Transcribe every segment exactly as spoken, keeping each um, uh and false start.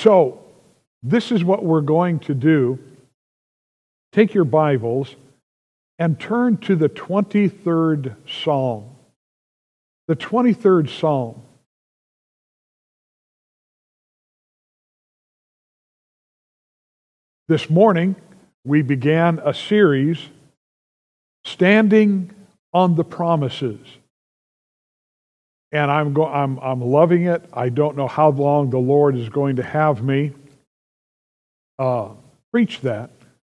So, this is what we're going to do. Take your Bibles and turn to the twenty-third Psalm. The twenty-third Psalm. This morning, we began a series, Standing on the Promises. And I'm, go- I'm, I'm loving it. I don't know how long the Lord is going to have me uh, preach that.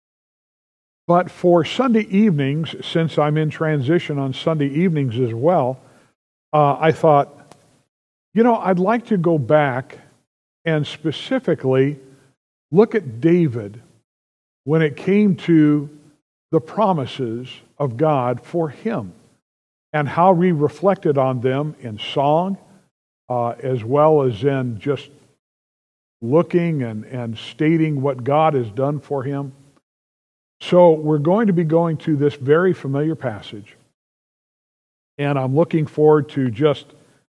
But for Sunday evenings, since I'm in transition on Sunday evenings as well, uh, I thought, you know, I'd like to go back and specifically look at David when it came to the promises of God for him and how we reflected on them in song uh, as well as in just looking and, and stating what God has done for him. So we're going to be going to this very familiar passage, and I'm looking forward to just,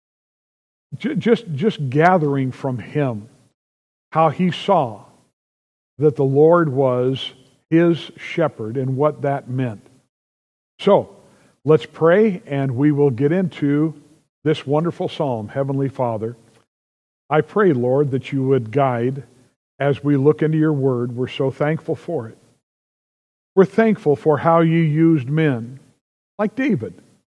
just, just gathering from him how he saw that the Lord was his shepherd and what that meant. So let's pray, and we will get into this wonderful psalm. Heavenly Father, I pray, Lord, that you would guide as we look into your word. We're so thankful for it. We're thankful for how you used men like David.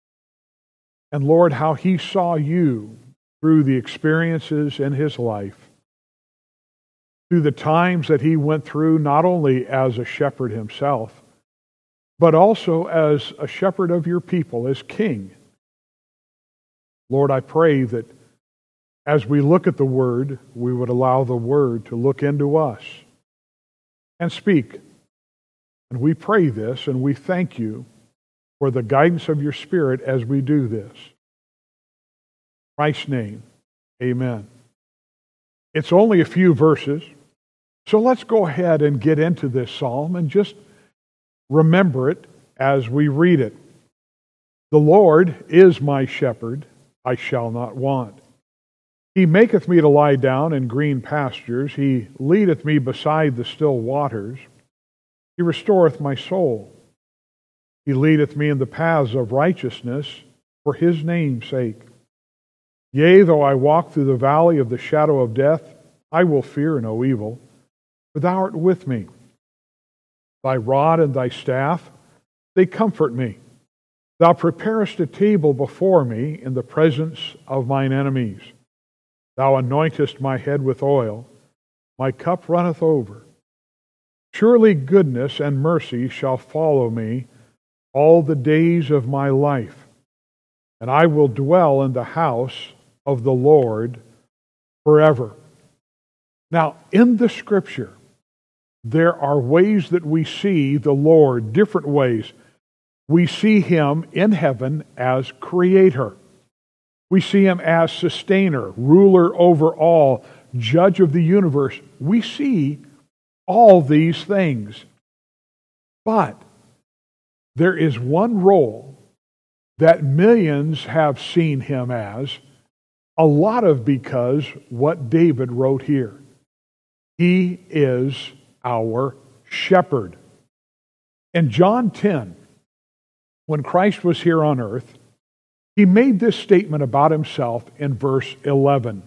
And Lord, how he saw you through the experiences in his life, through the times that he went through, not only as a shepherd himself, but also as a shepherd of your people, as king. Lord, I pray that as we look at the word, we would allow the word to look into us and speak. And we pray this, and we thank you for the guidance of your Spirit as we do this. In Christ's name, amen. It's only a few verses, so let's go ahead and get into this psalm and just remember it as we read it. The Lord is my shepherd, I shall not want. He maketh me to lie down in green pastures. He leadeth me beside the still waters. He restoreth my soul. He leadeth me in the paths of righteousness for his name's sake. Yea, though I walk through the valley of the shadow of death, I will fear no evil, for thou art with me. Thy rod and thy staff, they comfort me. Thou preparest a table before me in the presence of mine enemies. Thou anointest my head with oil. My cup runneth over. Surely goodness and mercy shall follow me all the days of my life, and I will dwell in the house of the Lord forever. Now, in the Scripture, there are ways that we see the Lord, different ways. We see him in heaven as creator. We see him as sustainer, ruler over all, judge of the universe. We see all these things. But there is one role that millions have seen him as, a lot of because what David wrote here. He is our shepherd. In John ten, when Christ was here on earth, he made this statement about himself in verse eleven.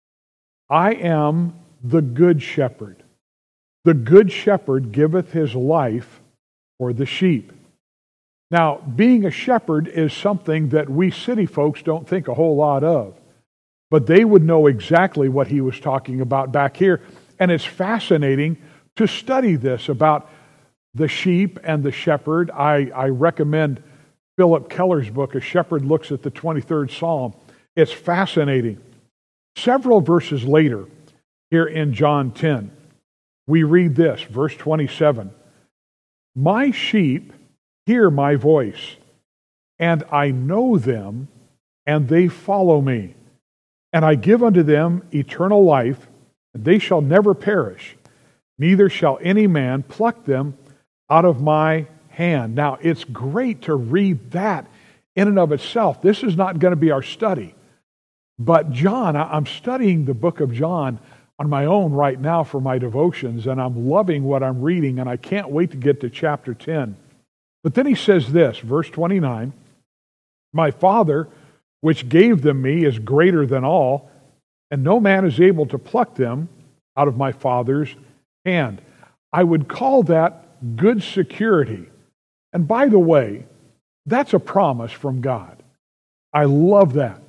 I am the good shepherd. The good shepherd giveth his life for the sheep. Now, being a shepherd is something that we city folks don't think a whole lot of. But they would know exactly what he was talking about back here. And it's fascinating to study this about the sheep and the shepherd. I, I recommend Philip Keller's book, A Shepherd Looks at the twenty-third Psalm. It's fascinating. Several verses later, here in John ten, we read this, verse twenty-seven. My sheep hear my voice, and I know them, and they follow me. And I give unto them eternal life, and they shall never perish, neither shall any man pluck them out of my hand. Now, it's great to read that in and of itself. This is not going to be our study. But John, I'm studying the book of John. on my own right now for my devotions, and I'm loving what I'm reading, and I can't wait to get to chapter ten. But then he says this, verse twenty-nine, my Father, which gave them me, is greater than all, and no man is able to pluck them out of my Father's hand. I would call that good security. And by the way, that's a promise from God. I love that.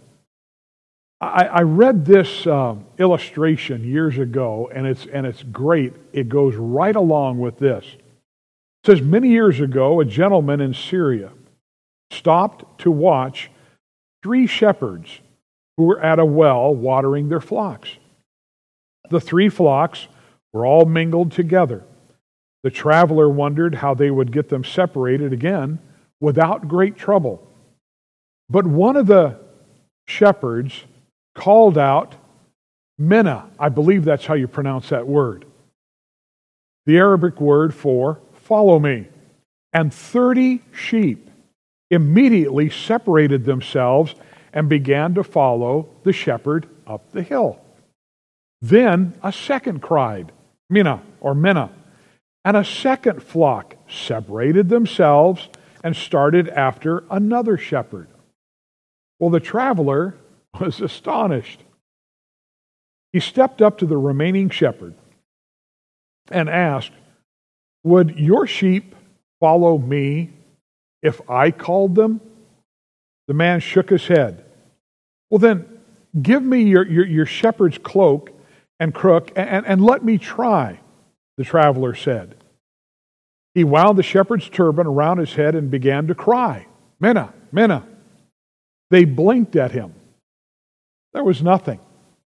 I, I read this um, illustration years ago, and it's and it's great. It goes right along with this. It says, many years ago, a gentleman in Syria stopped to watch three shepherds who were at a well watering their flocks. The three flocks were all mingled together. The traveler wondered how they would get them separated again without great trouble. But one of the shepherds called out, Minna, I believe that's how you pronounce that word, the Arabic word for follow me. And thirty sheep immediately separated themselves and began to follow the shepherd up the hill. Then a second cried, Minna, or Minna, and a second flock separated themselves and started after another shepherd. Well, the traveler was astonished. He stepped up to the remaining shepherd and asked, would your sheep follow me if I called them? The man shook his head. Well, then, give me your, your, your shepherd's cloak and crook, and, and let me try, the traveler said. He wound the shepherd's turban around his head and began to cry, Minna, Minna. They blinked at him. There was nothing.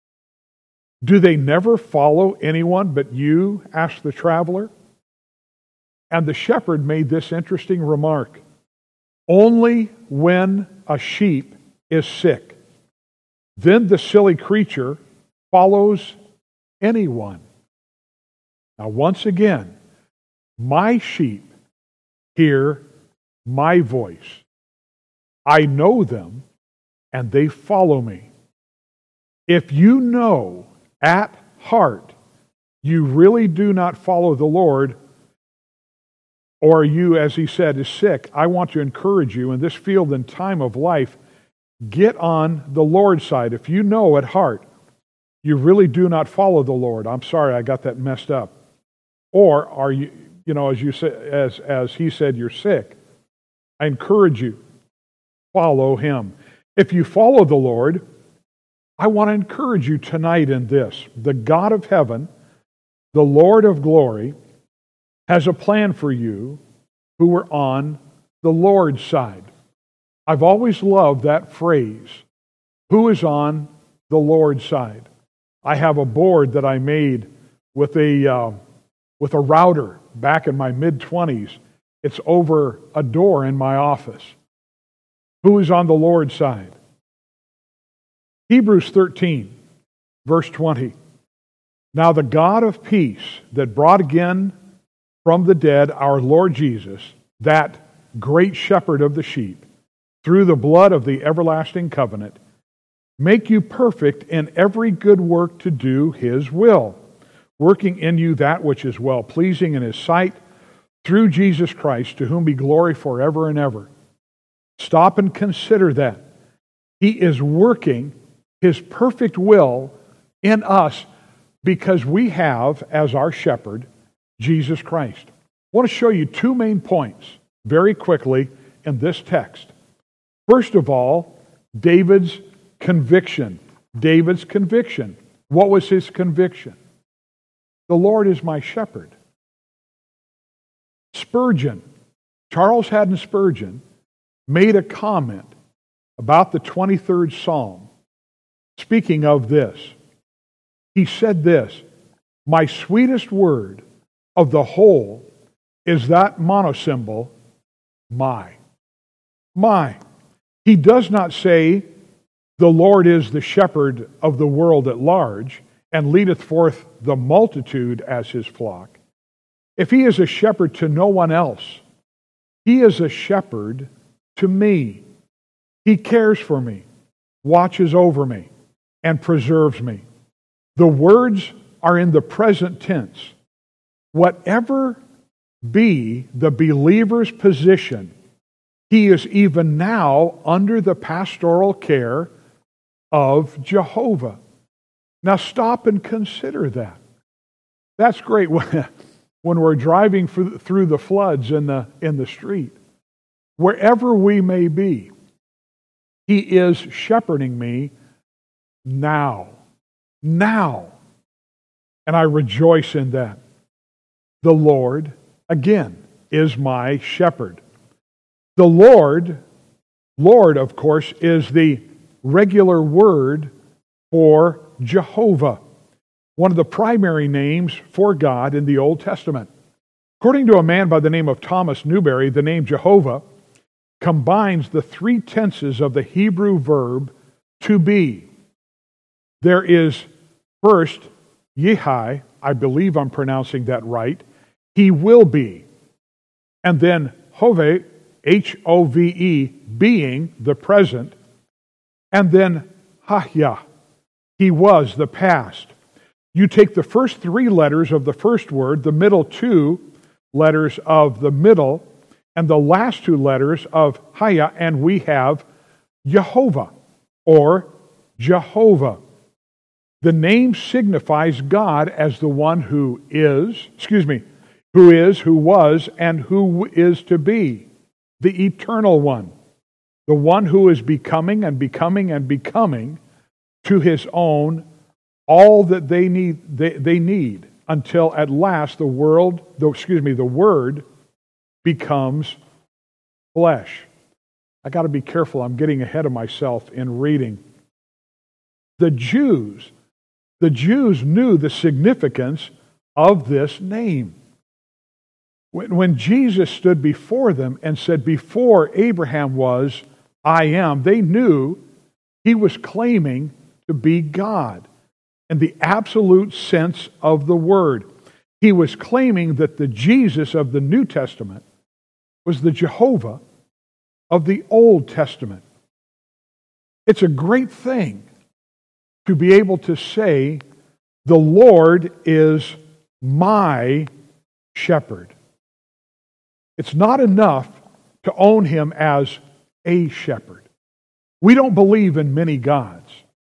Do they never follow anyone but you? Asked the traveler. And the shepherd made this interesting remark. Only when a sheep is sick, then the silly creature follows anyone. Now, once again, my sheep hear my voice. I know them, and they follow me. If you know at heart you really do not follow the Lord, or you, as he said, is sick, I want to encourage you in this field and time of life, get on the Lord's side. If you know at heart you really do not follow the Lord, I'm sorry, I got that messed up. Or are you, you know, as you say, as as he said, you're sick, I encourage you, follow him. If you follow the Lord, I want to encourage you tonight in this. The God of heaven, the Lord of glory, has a plan for you who are on the Lord's side. I've always loved that phrase, who is on the Lord's side. I have a board that I made with a uh, with a router back in my mid-twenties. It's over a door in my office. Who is on the Lord's side? Hebrews thirteen, verse twenty. Now the God of peace that brought again from the dead our Lord Jesus, that great shepherd of the sheep, through the blood of the everlasting covenant, make you perfect in every good work to do his will, working in you that which is well-pleasing in his sight, through Jesus Christ, to whom be glory forever and ever. Stop and consider that. He is working his perfect will in us because we have, as our shepherd, Jesus Christ. I want to show you two main points very quickly in this text. First of all, David's conviction. David's conviction. What was his conviction? The Lord is my shepherd. Spurgeon, Charles Haddon Spurgeon, made a comment about the twenty-third Psalm, speaking of this. He said this, my sweetest word of the whole is that monosyllable, my. My. He does not say, the Lord is the shepherd of the world at large, and leadeth forth the multitude as his flock. If he is a shepherd to no one else, he is a shepherd to me. He cares for me, watches over me, and preserves me. The words are in the present tense. Whatever be the believer's position, he is even now under the pastoral care of Jehovah. Now stop and consider that. That's great when, when we're driving through the floods in the, in the street. Wherever we may be, he is shepherding me now. Now. And I rejoice in that. The Lord, again, is my shepherd. The Lord, Lord, of course, is the regular word for Jehovah, one of the primary names for God in the Old Testament. According to a man by the name of Thomas Newberry, the name Jehovah combines the three tenses of the Hebrew verb to be. There is first, Yehai, I believe I'm pronouncing that right, he will be. And then Hove, H O V E, being, the present. And then Hahya, he was, the past. You take the first three letters of the first word, the middle two letters of the middle, and the last two letters of Haya, and we have Jehovah, or Jehovah. The name signifies God as the one who is, excuse me, who is, who was, and who is to be, the eternal one, the one who is becoming and becoming and becoming to his own all that they need, they, they need until at last the world, the, excuse me, the Word becomes flesh. I got to be careful. I'm getting ahead of myself in reading. The Jews, the Jews knew the significance of this name. When, when Jesus stood before them and said, "Before Abraham was, I am," they knew he was claiming to be God in the absolute sense of the word. He was claiming that the Jesus of the New Testament was the Jehovah of the Old Testament. It's a great thing to be able to say, "The Lord is my shepherd." It's not enough to own him as a shepherd. We don't believe in many gods,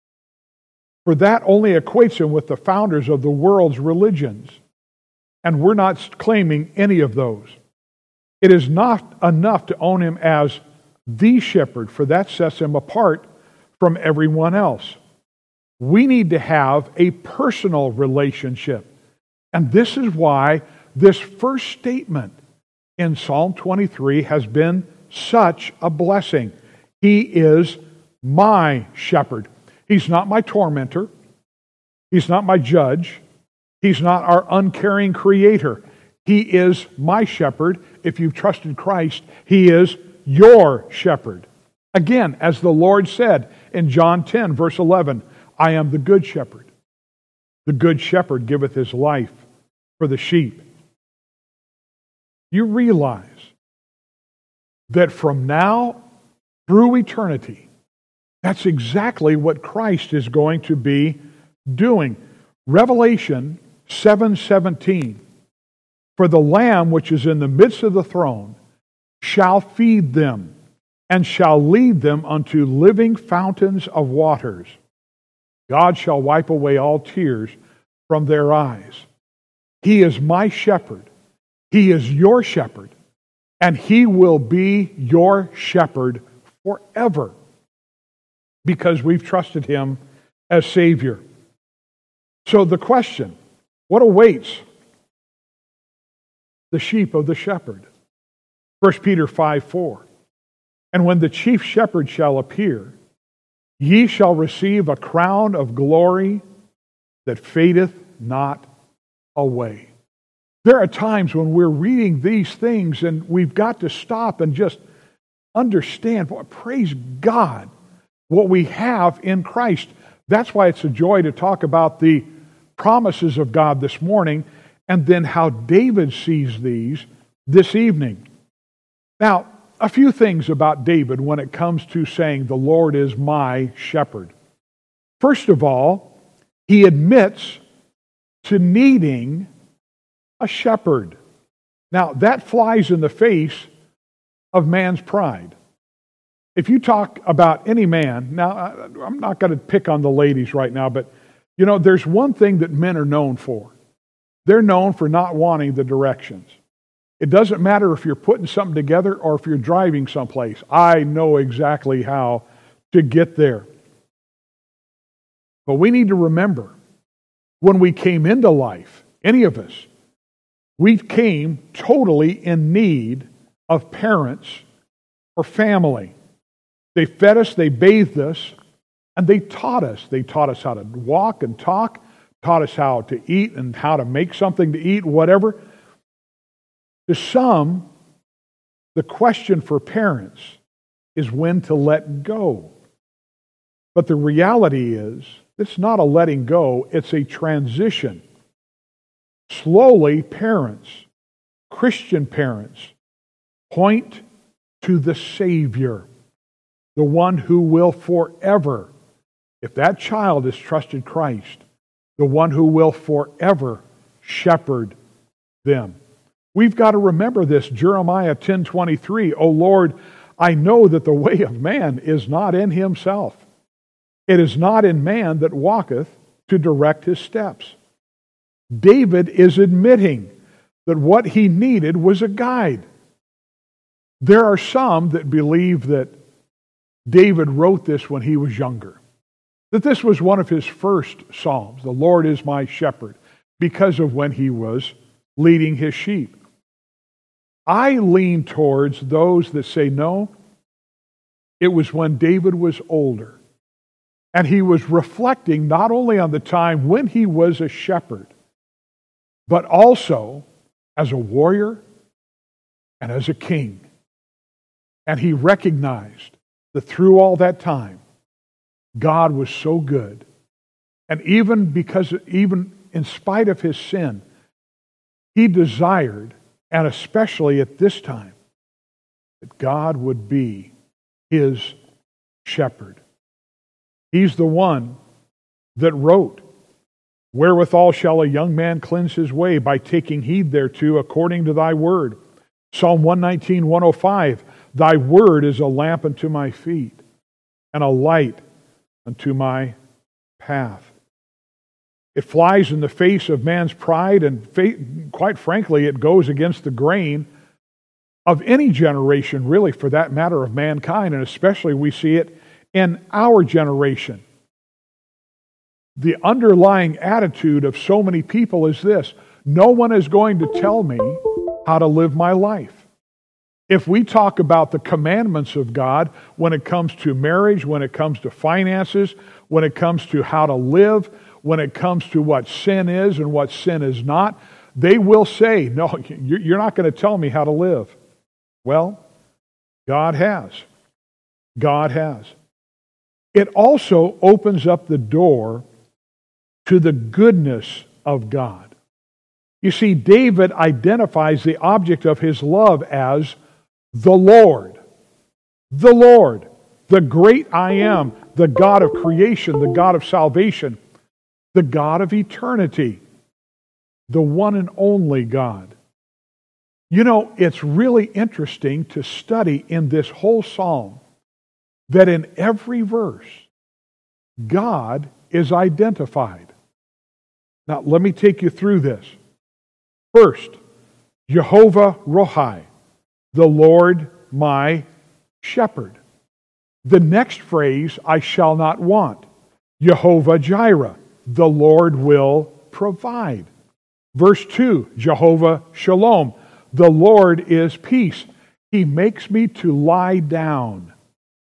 for that only equates him with the founders of the world's religions, and we're not claiming any of those. It is not enough to own him as the shepherd, for that sets him apart from everyone else. We need to have a personal relationship, and this is why this first statement in Psalm twenty-three has been such a blessing. He is my shepherd. He's not my tormentor. He's not my judge. He's not our uncaring creator. He is my shepherd. If you've trusted Christ, he is your shepherd. Again, as the Lord said in John ten, verse eleven, "I am the good shepherd. The good shepherd giveth his life for the sheep." You realize that from now through eternity, that's exactly what Christ is going to be doing. Revelation seven seventeen, "For the Lamb which is in the midst of the throne shall feed them, and shall lead them unto living fountains of waters. God shall wipe away all tears from their eyes." He is my shepherd. He is your shepherd. And he will be your shepherd forever, because we've trusted him as Savior. So the question, what awaits the sheep of the shepherd? First Peter five four, "And when the chief shepherd shall appear, ye shall receive a crown of glory that fadeth not away." There are times when we're reading these things and we've got to stop and just understand, boy, praise God, what we have in Christ. That's why it's a joy to talk about the promises of God this morning, and then how David sees these this evening. Now, a few things about David when it comes to saying, "The Lord is my shepherd." First of all, he admits to needing a shepherd. Now, that flies in the face of man's pride. If you talk about any man, now I'm not going to pick on the ladies right now, but you know, there's one thing that men are known for. They're known for not wanting the directions. It doesn't matter if you're putting something together or if you're driving someplace. I know exactly how to get there. But we need to remember, when we came into life, any of us, we came totally in need of parents or family. They fed us, they bathed us, and they taught us. They taught us how to walk and talk, taught us how to eat and how to make something to eat, whatever. To some, the question for parents is when to let go. But the reality is, it's not a letting go, it's a transition. Slowly, parents, Christian parents, point to the Savior, the one who will forever, if that child has trusted Christ, the one who will forever shepherd them. We've got to remember this, Jeremiah ten twenty-three, O Lord, I know that the way of man is not in himself. It is not in man that walketh to direct his steps. David is admitting that what he needed was a guide. There are some that believe that David wrote this when he was younger, that this was one of his first psalms, the Lord is my shepherd, because of when he was leading his sheep. I lean towards those that say no, it was when David was older, and he was reflecting not only on the time when he was a shepherd, but also as a warrior and as a king. And he recognized that through all that time, God was so good. And even because, even in spite of his sin, he desired, and especially at this time, that God would be his shepherd. He's the one that wrote, wherewithal shall a young man cleanse his way? By taking heed thereto according to thy word. Psalm one nineteen, one oh five, thy word is a lamp unto my feet and a light unto my path. It flies in the face of man's pride, and quite frankly, it goes against the grain of any generation, really, for that matter, of mankind, and especially we see it in our generation. The underlying attitude of so many people is this: no one is going to tell me how to live my life. If we talk about the commandments of God when it comes to marriage, when it comes to finances, when it comes to how to live, when it comes to what sin is and what sin is not, they will say, no, you're not going to tell me how to live. Well, God has. God has. It also opens up the door to the goodness of God. You see, David identifies the object of his love as the Lord. The Lord, the great I am, the God of creation, the God of salvation, the God of eternity, the one and only God. You know, it's really interesting to study in this whole psalm that in every verse, God is identified. Now, let me take you through this. First, Jehovah Rohi, the Lord my shepherd. The next phrase, I shall not want. Jehovah Jireh, the Lord will provide. Verse two, Jehovah Shalom, the Lord is peace. He makes me to lie down.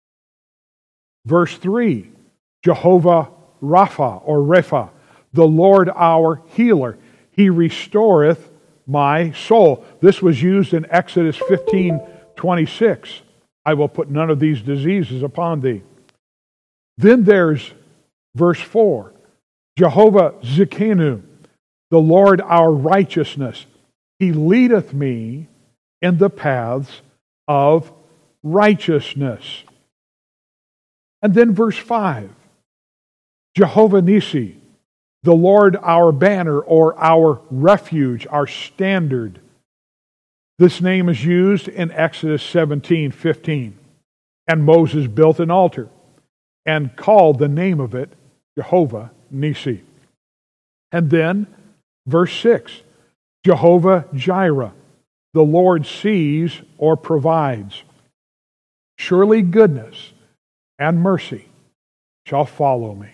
Verse three, Jehovah Rapha or Repha, the Lord our healer. He restoreth my soul. This was used in Exodus fifteen twenty-six. I will put none of these diseases upon thee. Then there's verse four. Jehovah Zikenu, the Lord our righteousness. He leadeth me in the paths of righteousness. And then verse five. Jehovah Nissi, The Lord our banner, or our refuge, our standard. This name is used in Exodus seventeen fifteen. And Moses built an altar and called the name of it Jehovah Nissi. And then, verse six, Jehovah Jireh, the Lord sees or provides. Surely goodness and mercy shall follow me.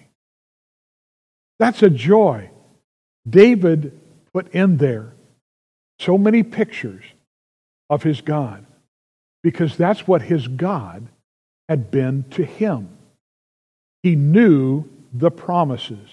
That's a joy. David put in there so many pictures of his God, because that's what his God had been to him. He knew the promises.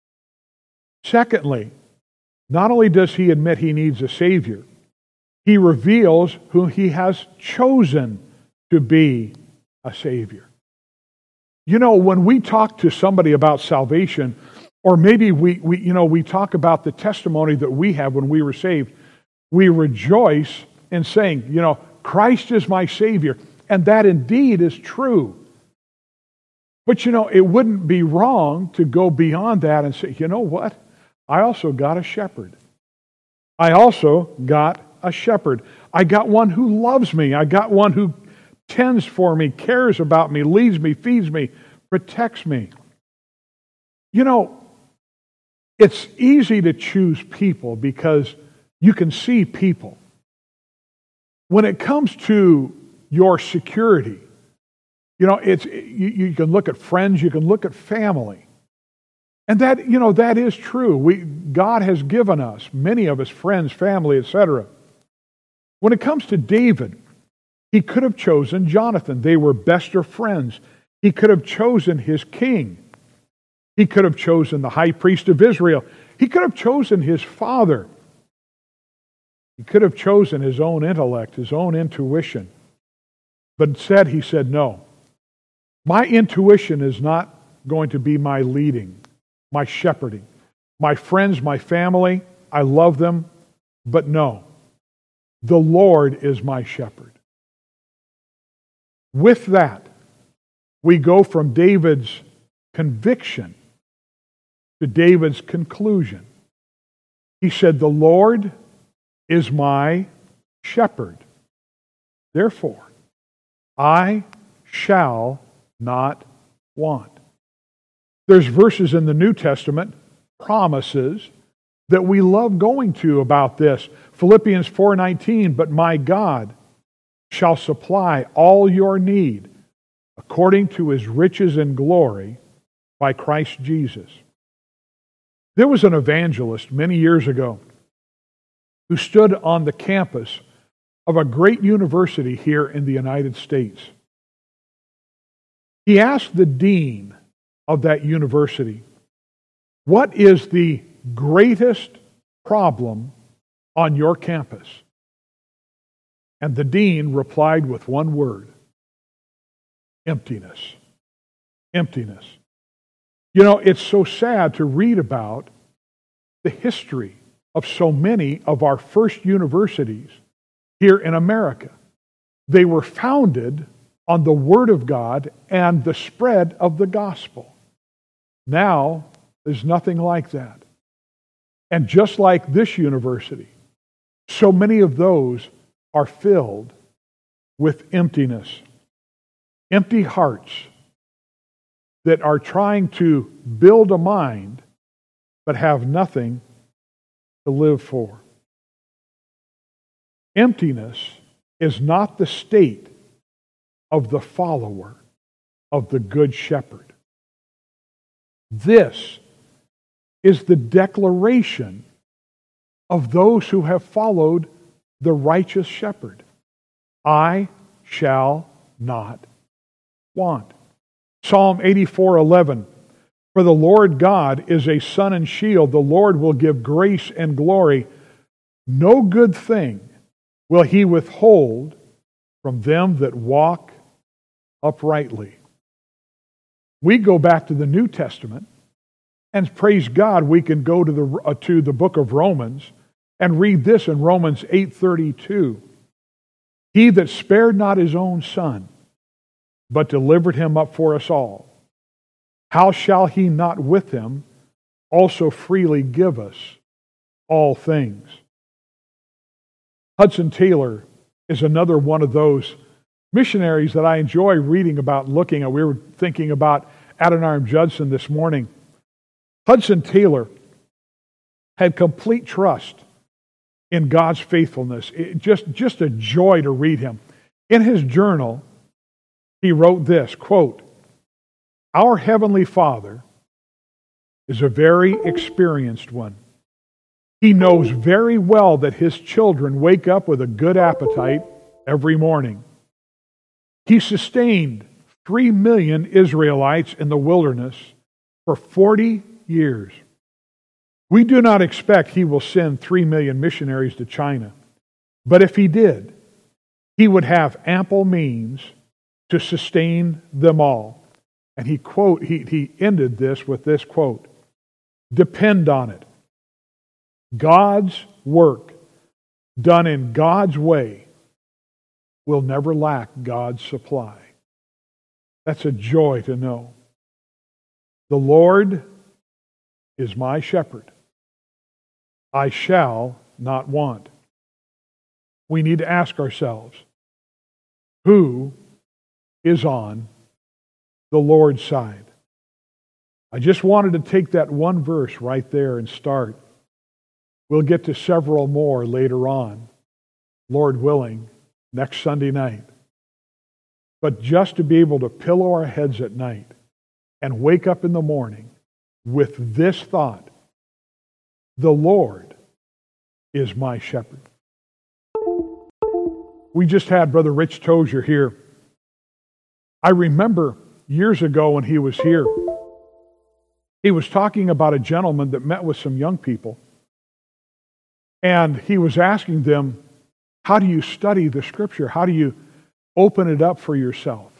Secondly, not only does he admit he needs a Savior, he reveals who he has chosen to be a Savior. You know, when we talk to somebody about salvation, or maybe we, we, you know, we talk about the testimony that we have when we were saved, we rejoice in saying, you know, Christ is my Savior. And that indeed is true. But, you know, it wouldn't be wrong to go beyond that and say, you know what? I also got a shepherd. I also got a shepherd. I got one who loves me. I got one who tends for me, cares about me, leads me, feeds me, protects me. You know, it's easy to choose people because you can see people. When it comes to your security, you know, it's you, you can look at friends, you can look at family. And that, you know, that is true. We God has given us, many of us, friends, family, et cetera. When it comes to David, he could have chosen Jonathan. They were best of friends. He could have chosen his king. He could have chosen the high priest of Israel. He could have chosen his father. He could have chosen his own intellect, his own intuition. But instead he said, no. My intuition is not going to be my leading, my shepherding. My friends, my family, I love them, but no. The Lord is my shepherd. With that, we go from David's conviction to David's conclusion. He said, the Lord is my shepherd. Therefore, I shall not want. There's verses in the New Testament, promises, that we love going to about this. Philippians four nineteen, but my God shall supply all your need according to his riches and glory by Christ Jesus. There was an evangelist many years ago who stood on the campus of a great university here in the United States. He asked the dean of that university, what is the greatest problem on your campus? And the dean replied with one word: emptiness. Emptiness. You know, it's so sad to read about the history of so many of our first universities here in America. They were founded on the Word of God and the spread of the gospel. Now, there's nothing like that. And just like this university, so many of those are filled with emptiness. Empty hearts that are trying to build a mind but have nothing to live for. Emptiness is not the state of the follower of the Good Shepherd. This is the declaration of those who have followed the righteous shepherd. I shall not want. Psalm eighty-four eleven. For the Lord God is a sun and shield. The Lord will give grace and glory. No good thing will he withhold from them that walk uprightly. We go back to the New Testament, and praise God, we can go to the uh, to the book of Romans and read this in Romans eight thirty-two. He that spared not his own son, but delivered him up for us all, how shall he not with him also freely give us all things. Hudson Taylor is another one of those missionaries that I enjoy reading about and looking at. We were thinking about Adoniram Judson this morning. Hudson Taylor had complete trust in God's faithfulness. It just, just a joy to read him. In his journal, he wrote this, quote, "Our Heavenly Father is a very experienced one. He knows very well that his children wake up with a good appetite every morning. He sustained three million Israelites in the wilderness for forty years. We do not expect he will send three million missionaries to China, but if he did, he would have ample means to sustain them all." And he quote he, he ended this with this quote, "Depend on it, God's work done in God's way will never lack God's supply." That's a joy to know. The Lord is my shepherd. I shall not want. We need to ask ourselves, who is on the Lord's side? I just wanted to take that one verse right there and start. We'll get to several more later on, Lord willing, next Sunday night. But just to be able to pillow our heads at night and wake up in the morning with this thought, the Lord is my shepherd. We just had Brother Rich Tozier here. I remember years ago when he was here, he was talking about a gentleman that met with some young people. And he was asking them, how do you study the Scripture? How do you open it up for yourself?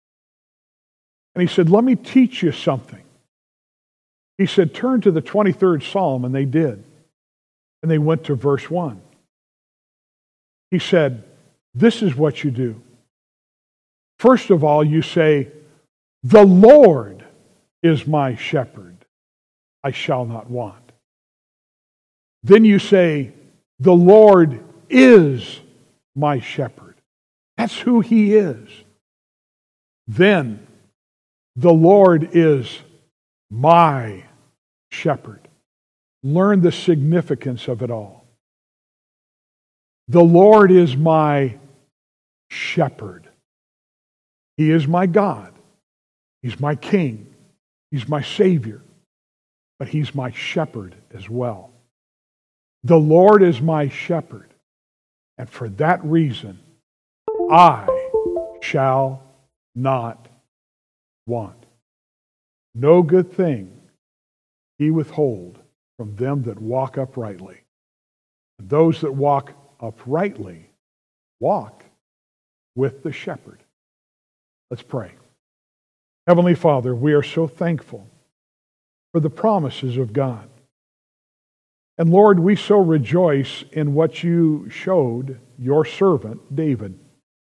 And he said, let me teach you something. He said, turn to the twenty-third Psalm, and they did. And they went to verse one. He said, this is what you do. First of all, you say, the Lord is my shepherd. I shall not want. Then you say, the Lord is my shepherd. That's who he is. Then, the Lord is my shepherd. Learn the significance of it all. The Lord is my shepherd. He is my God. He's my King. He's my Savior. But he's my shepherd as well. The Lord is my shepherd, and for that reason, I shall not want. No good thing he withhold from them that walk uprightly. And those that walk uprightly walk with the shepherd. Let's pray. Heavenly Father, we are so thankful for the promises of God. And Lord, we so rejoice in what you showed your servant, David.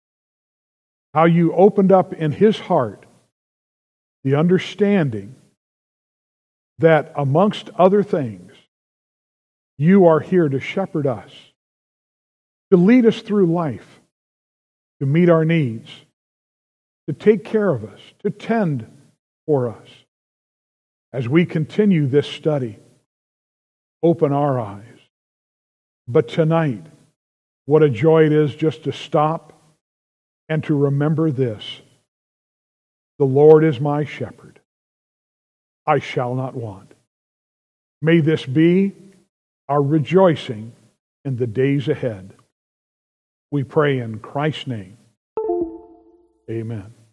How you opened up in his heart the understanding that amongst other things, you are here to shepherd us, to lead us through life, to meet our needs, to take care of us, to tend for us. As we continue this study, open our eyes. But tonight, what a joy it is just to stop and to remember this. The Lord is my shepherd. I shall not want. May this be our rejoicing in the days ahead. We pray in Christ's name. Amen.